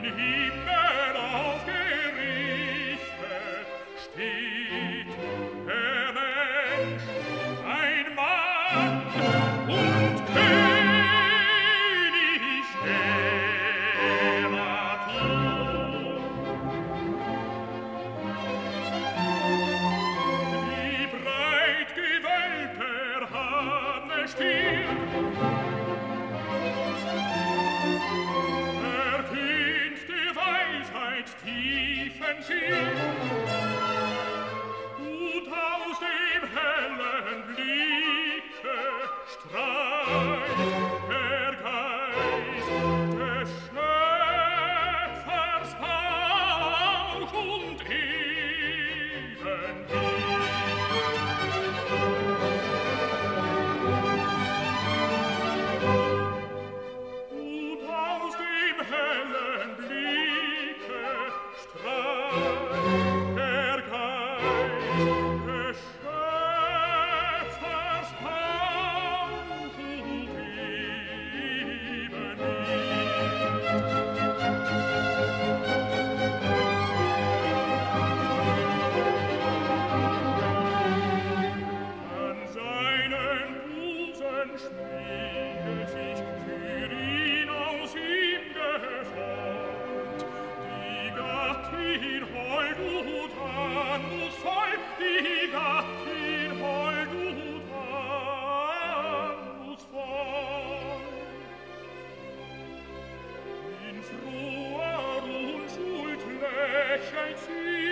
Himmel aufgerichtet steht der Mensch, ein Mann und König der Natur. Die breit gewölbte erhabene Stirn tiefen Sinn, und aus dem hellen Blicke strahlt der Geist des Schöpfers Hauch und Ebenbild. Und aus dem hellen Blicke der Geist des Schöpfers Hauch und Ebenbild. An seinen Busen schmiegt sich für ihn aus ihm geformt die Gattin hold und anmutsvoll, die Gattin hold und anmutsvoll. In froher Unschuld lächelt sie